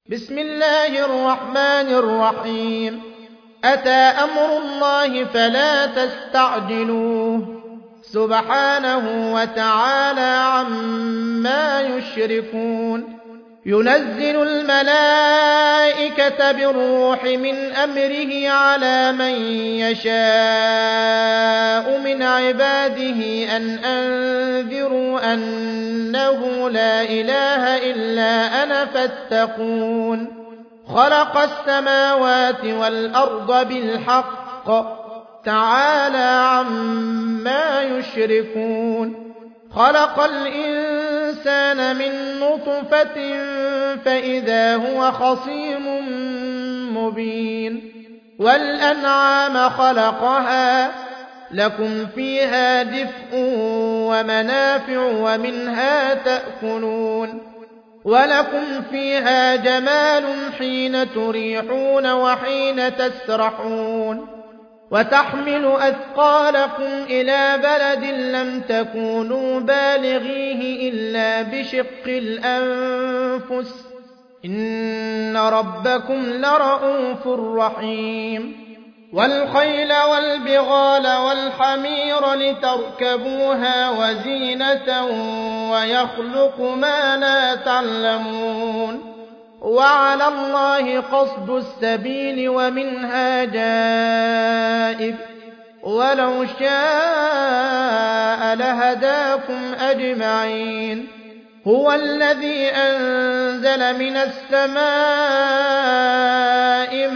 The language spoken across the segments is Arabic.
بسم الله الرحمن الرحيم أتى أمر الله فلا تستعجلوه سبحانه وتعالى عما يشركون ينزل الملائكة بالروح من أمره على من يشاء من عباده أن أنذروا أنه لا إله إلا أنا فاتقون خلق السماوات والأرض بالحق تعالى عما يشركون خلق الإنسان من نطفة فإذا هو خصيم مبين والأنعام خلقها لكم فيها دفء ومنافع ومنها تأكلون ولكم فيها جمال حين تريحون وحين تسرحون وتحمل أثقالكم إلى بلد لم تكونوا بالغيه إلا بشق الأنفس إن ربكم لرءوف رحيم والخيل والبغال والحمير لتركبوها وزينة ويخلق ما لا تعلمون وعلى الله قصد السبيل ومنها جائر ولو شاء لهداكم أجمعين هو الذي أنزل من السماء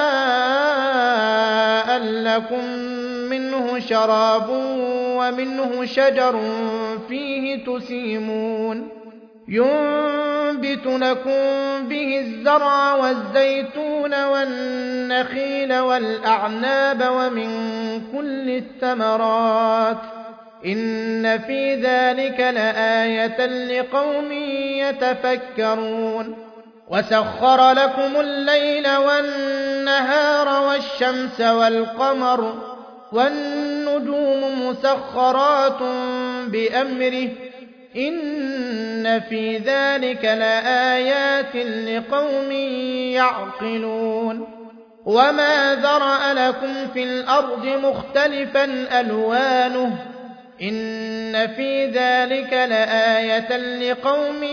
ماء لكم منه شراب ومنه شجر فيه تسيمون ينبت لكم به الزرع والزيتون والنخيل والأعناب ومن كل الثمرات إن في ذلك لآية لقوم يتفكرون وسخر لكم الليل والنهار والشمس والقمر والنجوم مسخرات بأمره إن في ذلك لآيات لقوم يعقلون وما ذرأ لكم في الأرض مختلفا ألوانه إن في ذلك لآية لقوم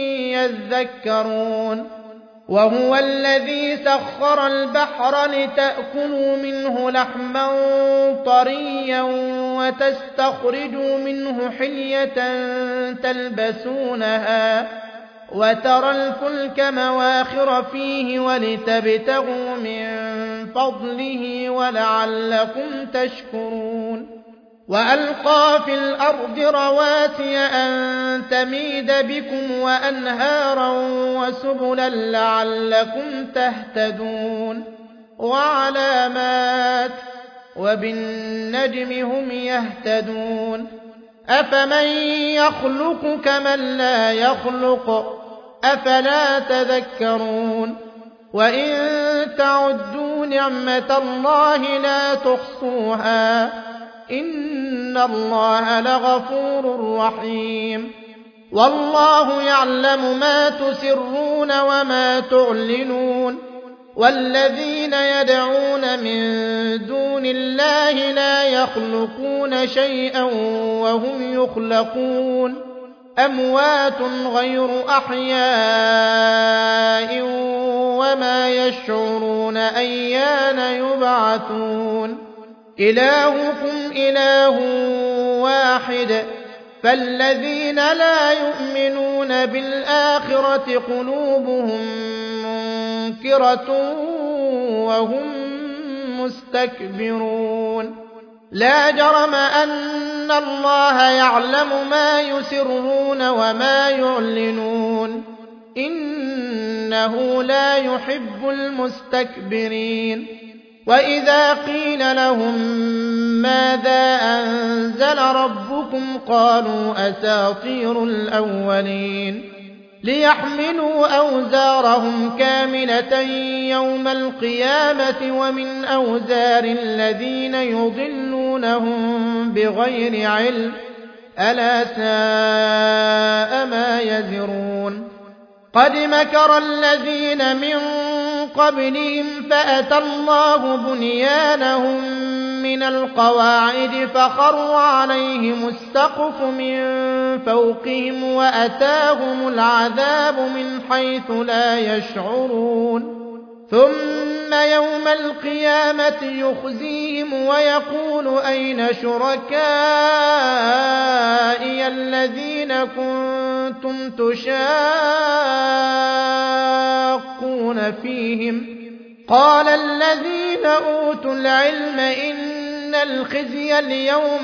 يذكرون وهو الذي سخر البحر لتأكلوا منه لحما طريا وتستخرجوا منه حلية تلبسونها وترى الفلك مواخر فيه ولتبتغوا من فضله ولعلكم تشكرون وألقى في الأرض رواسي أن تميد بكم وأنهارا وسبلا لعلكم تهتدون وعلامات وبالنجم هم يهتدون أفمن يخلق كمن لا يخلق أفلا تذكرون وإن تعدوا نعمة الله لا تحصوها إن الله لغفور رحيم والله يعلم ما تسرون وما تعلنون والذين يدعون من دون الله لا يخلقون شيئا وهم يخلقون أموات غير أحياء وما يشعرون أيان يبعثون إلهكم إله واحد فالذين لا يؤمنون بالآخرة قلوبهم منكرة وهم مستكبرون لا جرم أن الله يعلم ما يسرون وما يعلنون إنه لا يحب المستكبرين وإذا قيل لهم ماذا أنزل ربكم قالوا أساطير الأولين ليحملوا أوزارهم كاملة يوم القيامة ومن أوزار الذين يضلونهم بغير علم ألا ساء ما يزرون قد مكر الذين من قبلهم فأتى الله بنيانهم من القواعد فخر عليهم السقف من فوقهم وأتاهم العذاب من حيث لا يشعرون ثم يوم القيامة يخزيهم ويقول أين شركائي الذين كنتم تشاقون فيهم قال الذين أوتوا العلم إن الخزي اليوم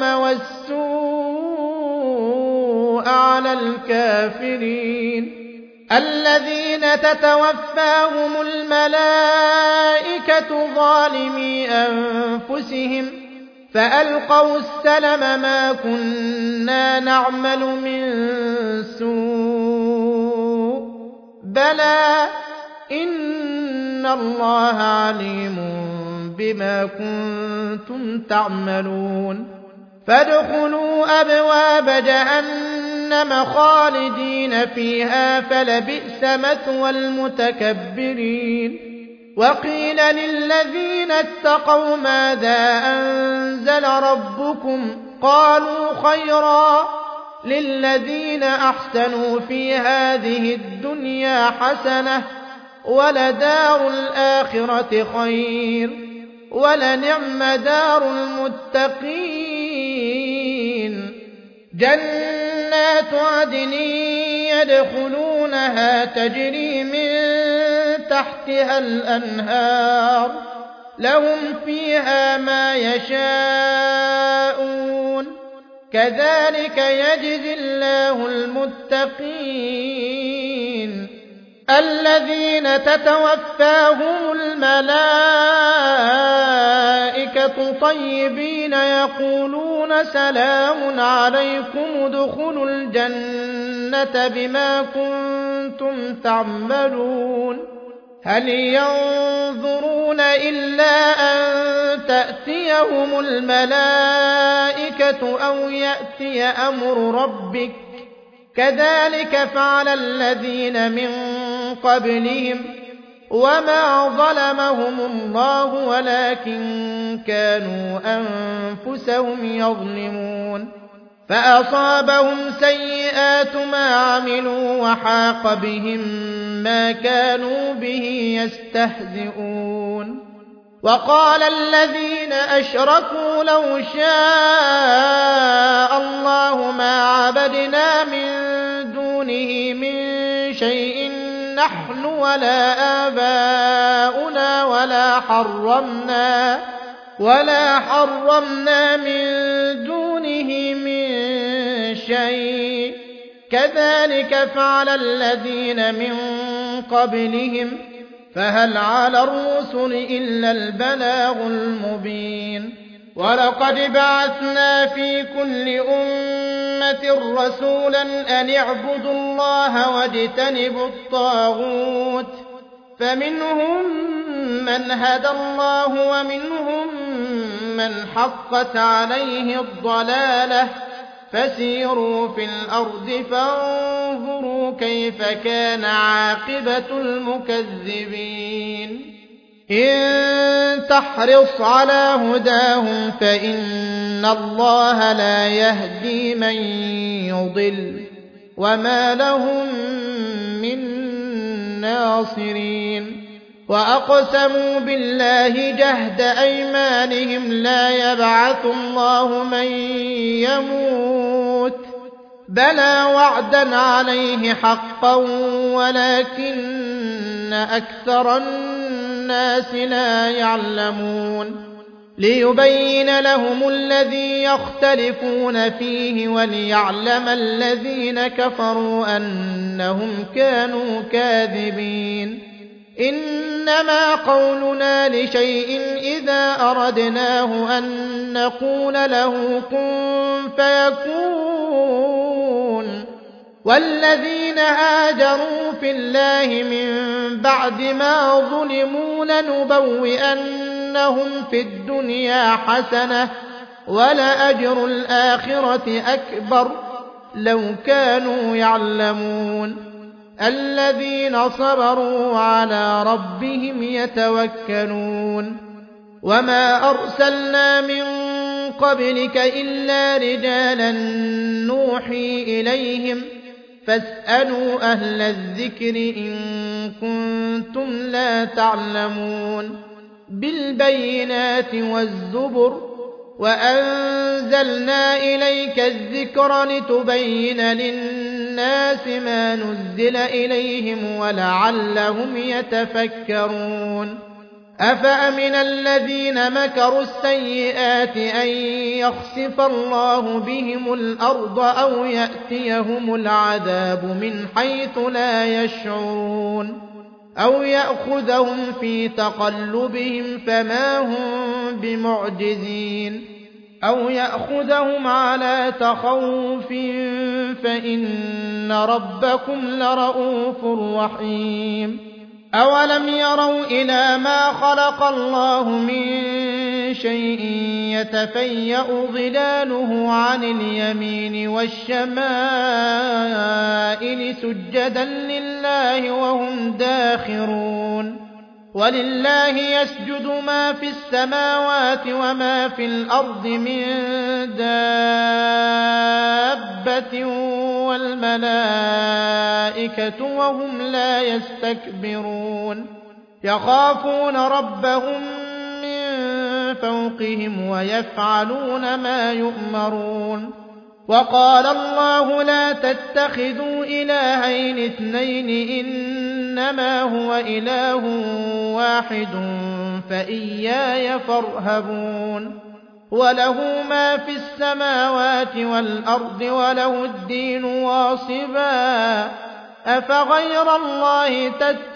والسوء على الكافرين الذين تتوفاهم الملائكة ظالمي أنفسهم فألقوا السلم ما كنا نعمل من سوء بلى إن الله عليم بما كنتم تعملون فادخلوا أبواب جهنم خالدين فيها فلبئس مثوى المتكبرين وقيل للذين اتقوا ماذا أنزل ربكم قالوا خيرا للذين أحسنوا في هذه الدنيا حسنة ولدار الآخرة خير ولنعم دار المتقين جنات عدن يدخلونها تجري من تحتها الأنهار لهم فيها ما يشاءون كذلك يجزي الله المتقين الذين تتوفاهم الملائكة طيبين يقولون سلام عليكم ادخلوا الجنة بما كنتم تعملون هل ينظرون إلا أن تأتيهم الملائكة أو يأتي أمر ربك كذلك فعل الذين من قبلهم وما ظلمهم الله ولكن كانوا أنفسهم يظلمون فأصابهم سيئات ما عملوا وحاق بهم ما كانوا به يستهزئون وقال الذين أشركوا لو شاء الله ما عبدنا من دونه من شيء نحن ولا آباؤنا ولا حرمنا من دونه من شيء كذلك فعل الذين من قبلهم فهل على الرسل إلا البلاغ المبين ولقد بعثنا في كل أمة رسولا أن اعبدوا الله واجتنبوا الطاغوت فمنهم من هدى الله ومنهم من حقت عليه الضلالة فسيروا في الأرض فانظروا كيف كان عاقبة المكذبين إن تحرص على هداهم فإن الله لا يهدي من يضل وما لهم من ناصرين وأقسموا بالله جهد أيمانهم لا يبعث الله من يموت بلى وعدا عليه حقا ولكن أكثر الناس لا يعلمون ليبين لهم الذي يختلفون فيه وليعلم الذين كفروا أنهم كانوا كاذبين إنما قولنا لشيء إذا أردناه أن نقول له كن فيكون والذين هاجروا في الله من بعد ما ظلموا لنبوئنهم في الدنيا حسنة ولأجر الآخرة أكبر لو كانوا يعلمون الذين صبروا على ربهم يتوكلون وما أرسلنا من قبلك إلا رجالا نوحي إليهم فاسألوا أهل الذكر إن كنتم لا تعلمون بالبينات والزبر وأنزلنا إليك الذكر لتبين للناس ما نزل إليهم ولعلهم يتفكرون أفأمن الذين مكروا السيئات أن يخسف الله بهم الأرض أو يأتيهم العذاب من حيث لا يشعرون أو يأخذهم في تقلبهم فما هم بمعجزين أو يأخذهم على تخوف فإن ربكم لرءوف رحيم أولم يروا إلى ما خلق الله من شيء يتفيأ ظلاله عن اليمين والشمائل سجدا لله وهم داخرون ولله يسجد ما في السماوات وما في الأرض من دابة والملائكة وهم لا يستكبرون يخافون ربهم من فوقهم ويفعلون ما يؤمرون وقال الله لا تتخذوا إلهين اثنين إنما هو إله واحد فإياي فارهبون وله ما في السماوات والأرض وله الدين واصبا أفغير الله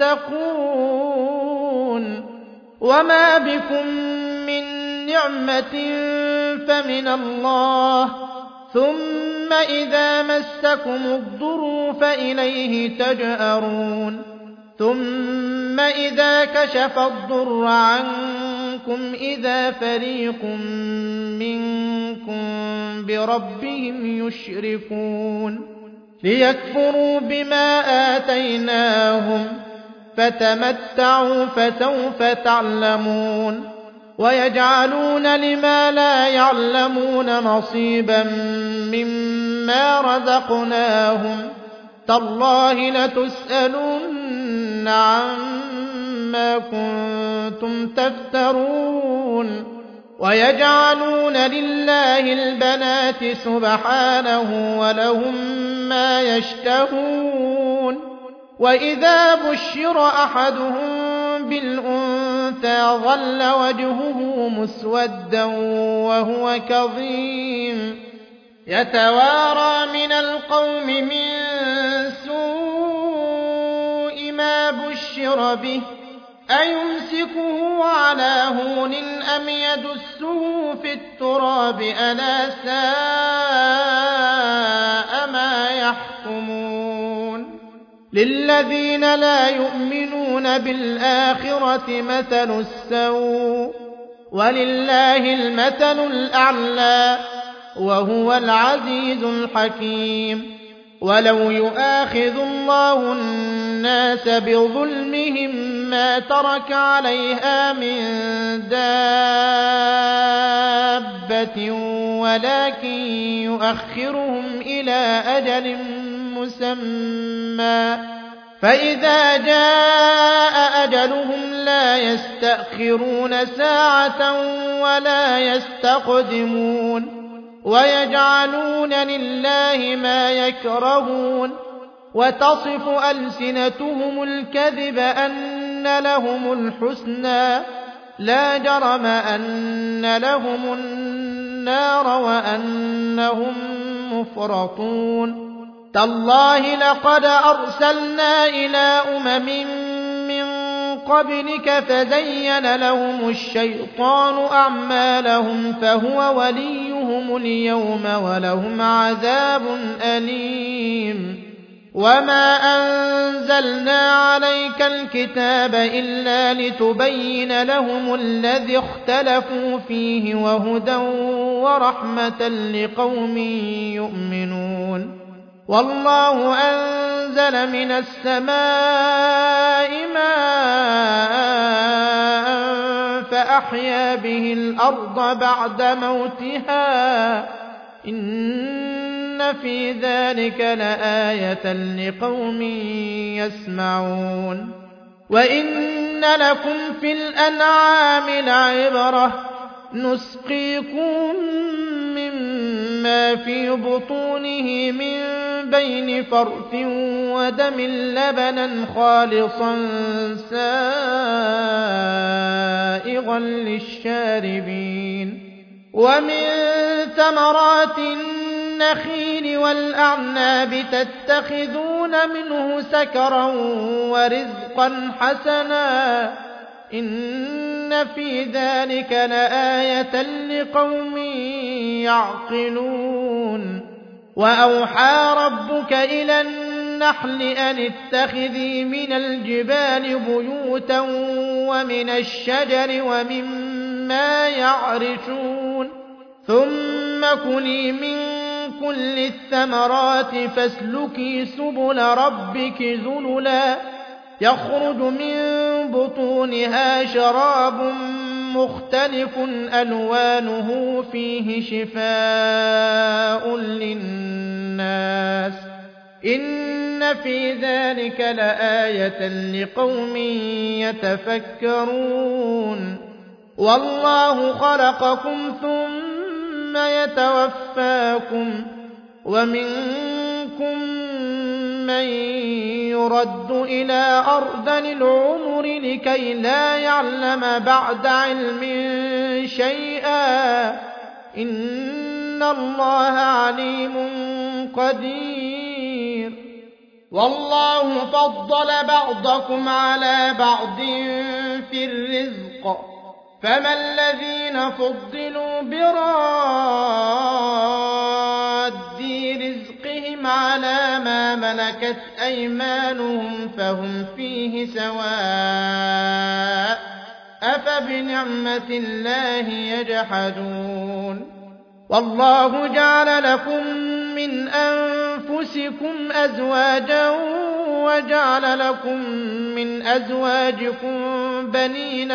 تتقون وما بكم من نعمة فمن الله ثم إذا مسكم الضر فإليه تجأرون ثم إذا كشف الضر عنكم إذا فريق منكم بربهم يشركون ليكفروا بما آتيناهم فتمتعوا فسوف تعلمون ويجعلون لما لا يعلمون نصيبا مما رزقناهم تالله لتسألن عما كنتم تفترون ويجعلون لله البنات سبحانه ولهم ما يشتهون وإذا بشر أحدهم بالأنثى ظل وجهه مسودا وهو كظيم يتوارى من القوم من سوء ما بشر به أيمسكه على هون أم يدسه في التراب ألا ساء ما يحكمون للذين لا يؤمنون بالآخرة مثل السوء ولله المثل الأعلى وهو العزيز الحكيم ولو يؤاخذ الله الناس بظلمهم ما ترك عليها من دابة ولكن يؤخرهم إلى أجل مسمى فإذا جاء أجلهم لا يستأخرون ساعة ولا يستقدمون ويجعلون لله ما يكرهون وتصف ألسنتهم الكذب أن لهم الحسنى لا جرم أن لهم النار وأنهم مفرطون تالله لقد أرسلنا إلى من قبلك فزين لهم الشيطان أعمالهم فهو وليهم اليوم ولهم عذاب أليم وما أنزلنا عليك الكتاب إلا لتبين لهم الذي اختلفوا فيه وهدى ورحمة لقوم يؤمنون والله أنزل من السماء ماء فأحيا به الأرض بعد موتها إن في ذلك لآية لقوم يسمعون وإن لكم في الأنعام لعبرة نسقيكم مما في بطونه من بين فرث ودم لبنا خالصا سائغا للشاربين ومن ثمرات النخيل والأعناب تتخذون منه سكرا ورزقا حسنا إن في ذلك لآية لقوم يعقلون وأوحى ربك إلى النحل أن اتخذي من الجبال بيوتا ومن الشجر ومما يعرشون ثم كلي من كل الثمرات فاسلكي سبل ربك ذللا يخرج من بطونها شراب مختلف ألوانه فيه شفاء للناس إن في ذلك لآية لقوم يتفكرون والله خلقكم ثم يتوفاكم ومنكم من يرد إلى أرذل العمر لكي لا يعلم بعد علم شيئا إن الله عليم قدير والله فضل بعضكم على بعض في الرزق فما الذين فضلوا براد رزقهم على ما ملكت أيمانهم فهم فيه سواء أفبنعمة الله يجحدون والله جعل لكم من أنفسكم أزواجا وجعل لكم من أزواجكم بنين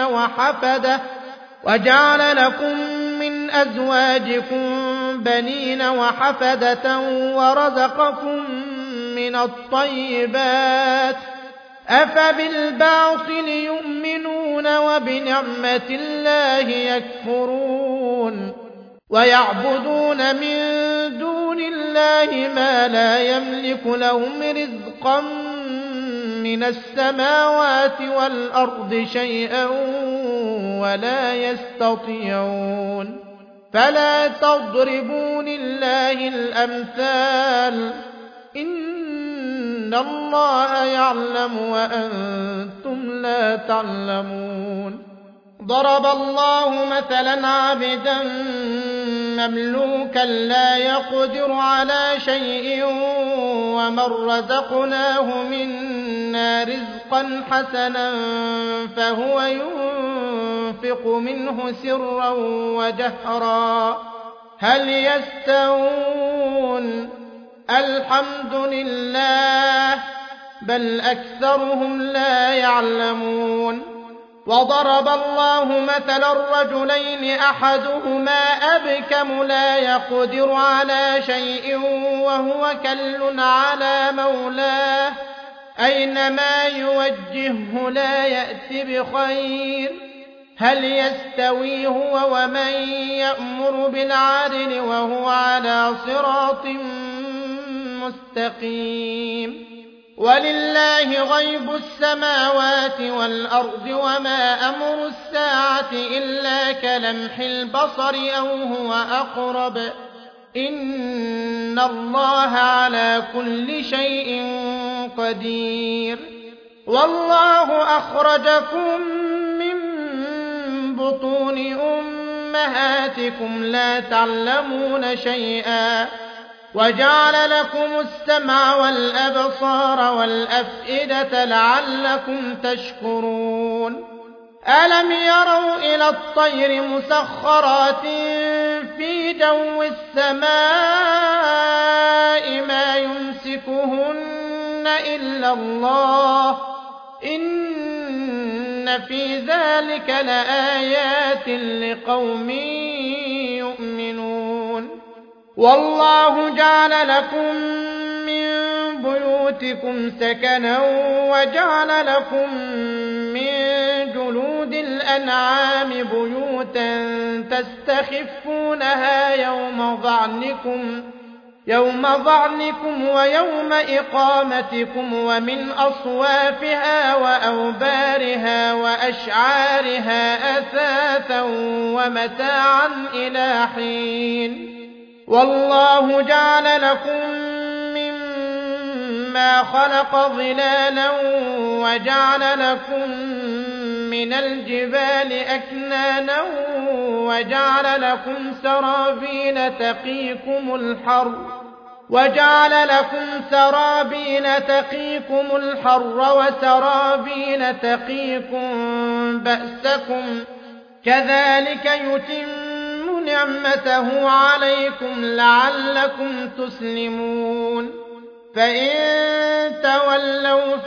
وحفدة ورزقكم من الطيبات أفبالباطل يؤمنون وبنعمة الله يكفرون ويعبدون من دون الله ما لا يملك لهم رزقا من السماوات والأرض شيئا ولا يستطيعون فلا تضربوا لله الأمثال إن الله يعلم وأنتم لا تعلمون ضرب الله مثلا عبدا مملوكا لا يقدر على شيء ومن رزقناه منا رزقا حسنا فهو ينفق منه سرا وجهرا هل يستوون الحمد لله بل أكثرهم لا يعلمون وضرب الله مثلا الرجلين أحدهما أبكم لا يقدر على شيء وهو كل على مولاه أينما يوجهه لا يأتي بخير هل يستوي هو ومن يأمر بالعدل وهو على صراط مستقيم ولله غيب السماوات والأرض وما أمر الساعة إلا كلمح البصر أو هو أقرب إن الله على كل شيء قدير والله أخرجكم من بطون أمهاتكم لا تعلمون شيئا وجعل لكم السمع والأبصار والأفئدة لعلكم تشكرون ألم يروا إلى الطير مسخرات في جو السماء ما يمسكون يملكهن إلا الله إن في ذلك لآيات لقوم يؤمنون والله جعل لكم من بيوتكم سكنا وجعل لكم من جلود الأنعام بيوتا تستخفونها يوم ظعنكم ويوم إقامتكم ومن أصوافها وأوبارها وأشعارها أثاثا ومتاعا إلى حين والله جعل لكم مما خلق ظلالا وجعل لكم من الجبال أكنانا وجعل لكم سرابيل تقيكم الحر وسرابيل تقيكم بأسكم كذلك يتم نعمته عليكم لعلكم تسلمون فإن تولوا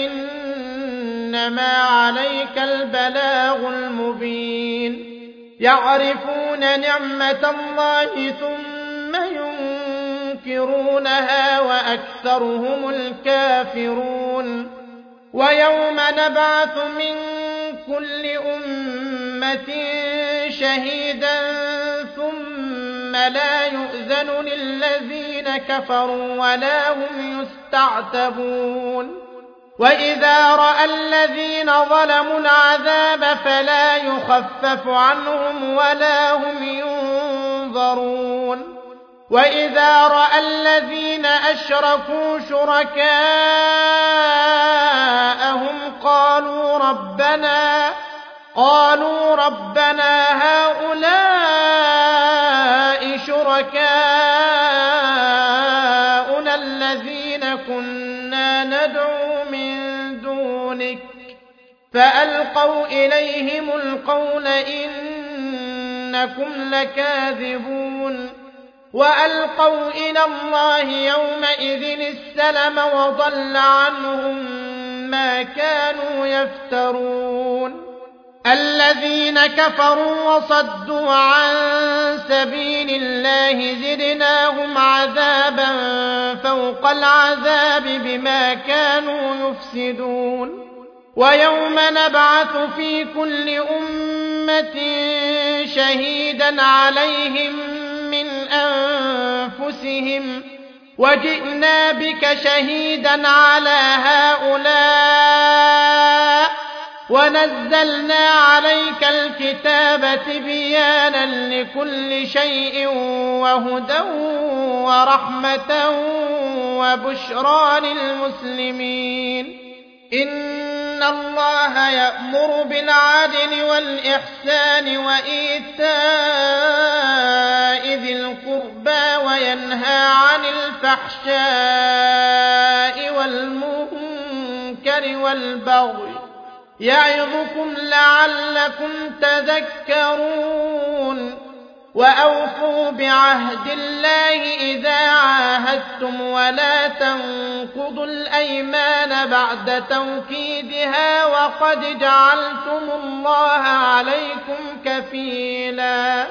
فإنما عليك البلاغ المبين يعرفون نعمة الله ثم ينكرونها وأكثرهم الكافرون ويوم نبعث من كل أمة شهيدا ثم لا يؤذن للذين كفروا ولا هم يستعتبون وإذا رأى الذين ظلموا العذاب فلا يخفف عنهم ولا هم ينظرون وإذا رأى الذين أشركوا شركاءهم قالوا ربنا هؤلاء شركاؤنا الذين كنا ندعو من دونك فألقوا إليهم القول إنكم لكاذبون وألقوا إلى الله يومئذ السلم وضل عنهم ما كانوا يفترون الذين كفروا وصدوا عن سبيل الله زدناهم عذابا فوق العذاب بما كانوا يفسدون ويوم نبعث في كل أمة شهيدا عليهم من أنفسهم وجئنا بك شهيدا على هؤلاء ونزلنا عليك الكتاب تبيانا لكل شيء وهدى ورحمة وبشرى للمسلمين إن الله يأمر بالعدل والإحسان وإيتاء ذي القربى وينهى عن الفحشاء والمنكر والبغي يعظكم لعلكم تذكرون وأوفوا بعهد الله إذا عاهدتم ولا تنقضوا الأيمان بعد توكيدها وقد جعلتم الله عليكم كفيلا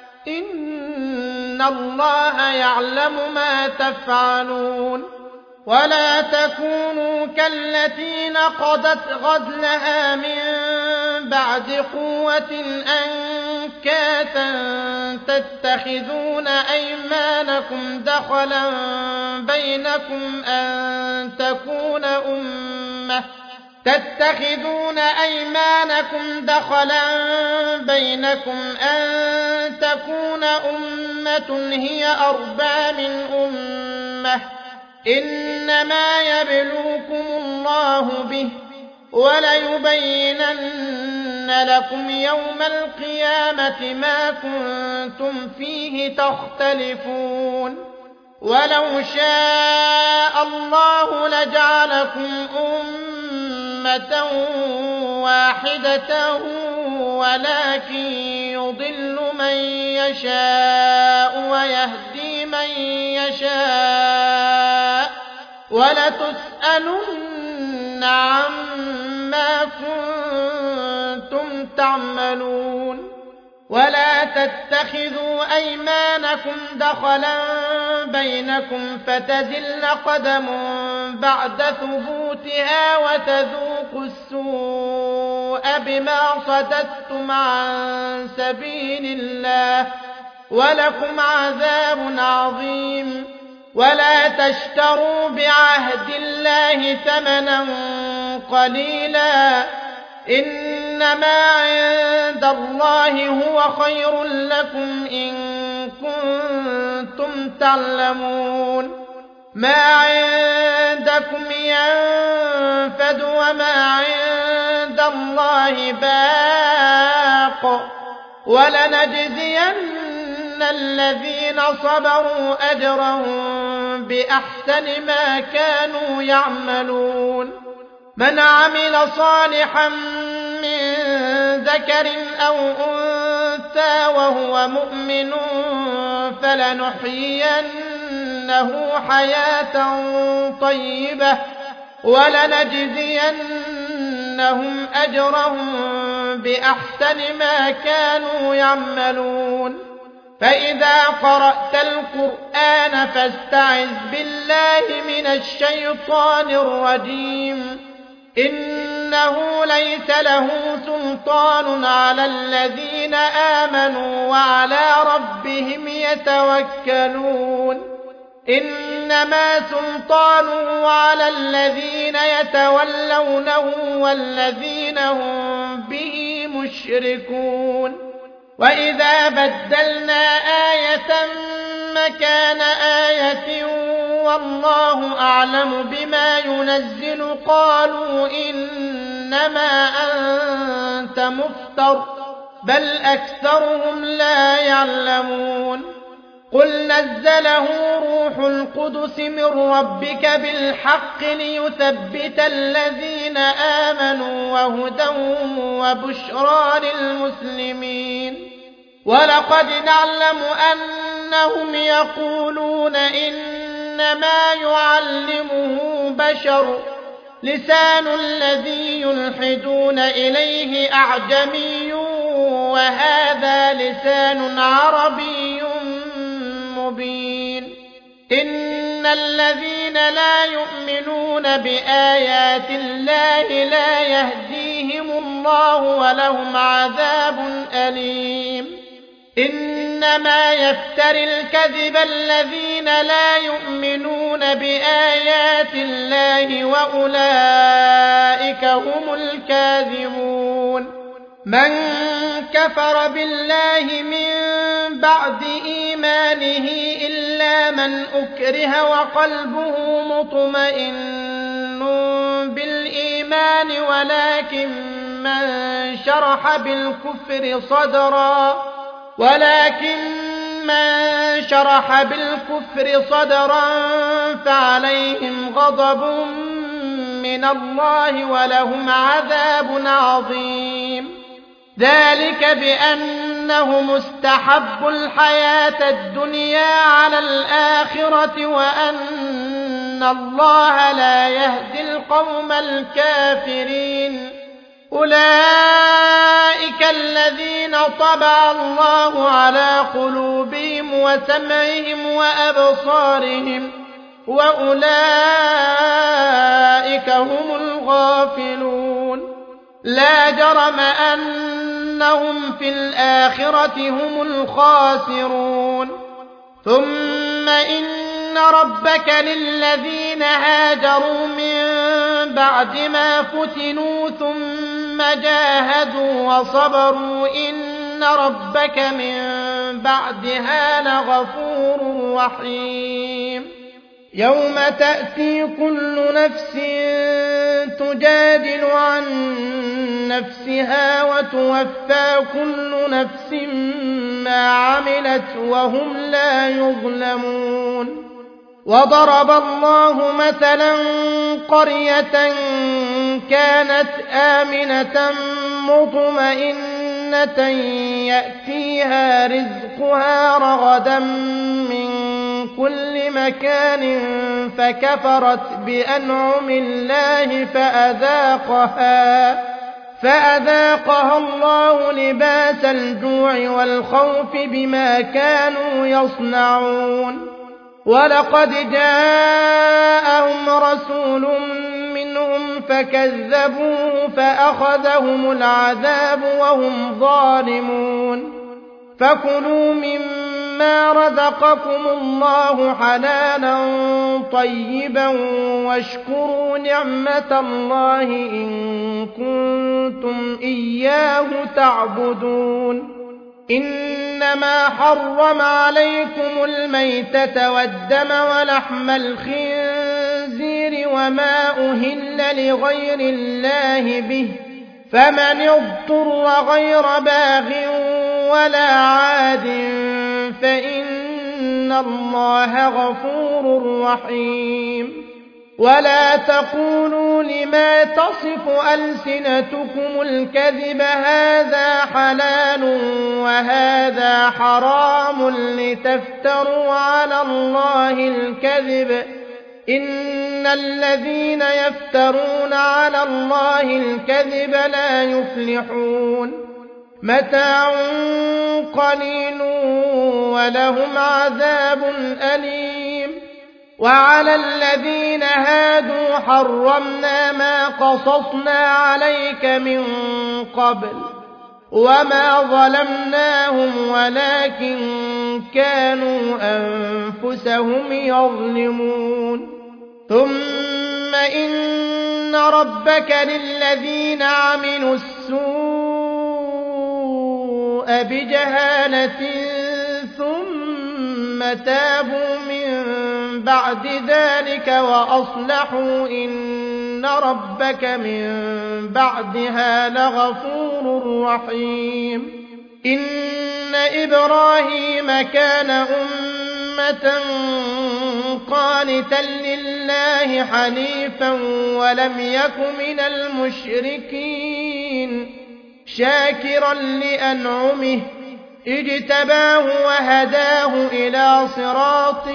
إن الله يعلم ما تفعلون ولا تكونوا كالتي نقضت غزلها من بعد قوة أنكاثا تتخذون أيمانكم دخلا بينكم أن تكون أمة هي أربى من أمة إنما يبلوكم الله به وليبينن لكم يوم القيامة ما كنتم فيه تختلفون ولو شاء الله لجعلكم أمة واحدة ولكن يضل من يشاء ويهدي من يشاء ولتسألن عما كنتم تعملون ولا تتخذوا أيمانكم دخلا بينكم فتزل قدم بعد ثبوتها وتذوقوا السوء بما صددتم عن سبيل الله ولكم عذاب عظيم ولا تشتروا بعهد الله ثمنا قليلا إنما عند الله هو خير لكم إن كنتم تعلمون ما عندكم ينفد وما عند الله باق ولنجزين الذين صبروا أجرهم بأحسن ما كانوا يعملون من عمل صالحا من ذكر أو أنثى وهو مؤمن فلنحيينه حياة طيبة ولنجزينهم أجرهم بأحسن ما كانوا يعملون فإذا قرأت القرآن فاستعذ بالله من الشيطان الرجيم إنه ليس له سلطان على الذين آمنوا وعلى ربهم يتوكلون إنما سلطانه على الذين يتولونه والذين هم به مشركون وإذا بدلنا آية مكان آية والله أعلم بما ينزل قالوا إنما أنت مفتر بل أكثرهم لا يعلمون قل نزله روح القدس من ربك بالحق ليثبت الذين آمنوا وهدى وبشرى للمسلمين ولقد نعلم أنهم يقولون إنما يعلمه بشر لسان الذي يلحدون إليه أعجمي وهذا لسان عربي مبين إن الذين لا يؤمنون بآيات الله لا يهديهم الله ولهم عذاب أليم إنما يفتري الكذب الذين لا يؤمنون بآيات الله وأولئك هم الكاذبون من كفر بالله من بعد إيمانه إلا من أكره وقلبه مطمئن بالإيمان ولكن من شرح بالكفر صدرا فعليهم غضب من الله ولهم عذاب عظيم ذلك بأنهم استحبوا الحياة الدنيا على الآخرة وأن الله لا يهدي القوم الكافرين أولئك الذين طبع الله على قلوبهم وسمعهم وأبصارهم وأولئك هم الغافلون لا جرم أنهم في الآخرة هم الخاسرون ثم إن ربك للذين هاجروا من بعد ما فتنوا ثم جاهدوا وصبروا إن ربك من بعدها لغفور رحيم يوم تأتي كل نفس تجادل عن نفسها وتوفى كل نفس ما عملت وهم لا يظلمون وضرب الله مثلا قرية كانت آمنة مطمئنة يأتيها رزقها رغدا من كل مكان فكفرت بأنعم الله فأذاقها الله لباس الجوع والخوف بما كانوا يصنعون. ولقد جاءهم رسول منهم فكذبوه فأخذهم العذاب وهم ظالمون. فكلوا مما رزقكم الله حلالا طيبا واشكروا نعمة الله إن كنتم إياه تعبدون. إنما حرم عليكم الميتة والدم ولحم الخنزير وما أهل لغير الله به، فمن اضطر غير باغ ولا عاد فإن الله غفور رحيم. ولا تقولوا لما تصف ألسنتكم الكذب هذا حلال وهذا حرام لتفتروا على الله الكذب، إن الذين يفترون على الله الكذب لا يفلحون. متاع قليل ولهم عذاب أليم. وعلى الذين هادوا حرمنا ما قصصنا عليك من قبل وما ظلمناهم ولكن كانوا أنفسهم يظلمون. ثم إن ربك للذين عملوا السوء بجهالة ثم تابوا من بعد ذلك وأصلحوا إن ربك من بعدها لغفور رحيم. إن إبراهيم كان أمة قانتا لله حنيفا ولم يك من المشركين، شاكرا لأنعمه اجتباه وهداه إلى صراط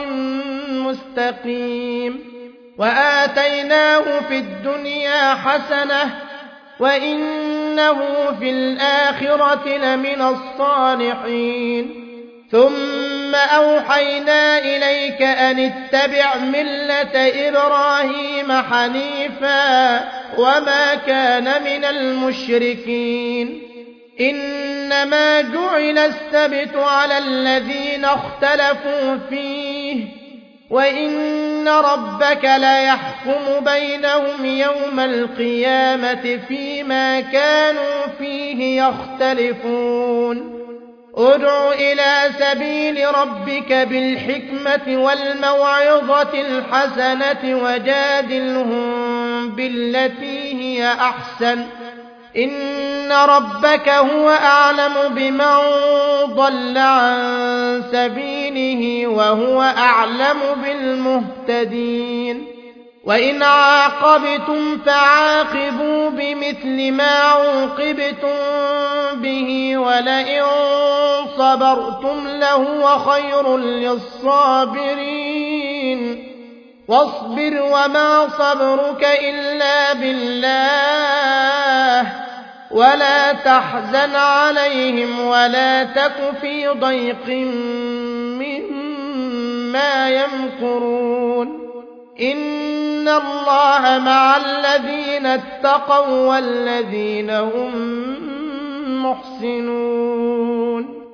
مستقيم. وآتيناه في الدنيا حسنة وإنه في الآخرة لمن الصالحين. ثم أوحينا إليك أن اتبع ملة إبراهيم حنيفا وما كان من المشركين. إنما جعل السبت على الذين اختلفوا فيه وإن ربك ليحكم بينهم يوم القيامة فيما كانوا فيه يختلفون. ادع إلى سبيل ربك بالحكمة والموعظة الحسنة وجادلهم بالتي هي أحسن، إن ربك هو أعلم بمن ضل عن سبيله وهو أعلم بالمهتدين. وإن عاقبتم فعاقبوا بمثل ما عوقبتم به ولئن صبرتم لهو خير للصابرين. واصبر وما صبرك إلا بالله ولا تحزن عليهم ولا تك في ضيق مما يمكرون. إن الله مع الذين اتقوا والذين هم محسنون.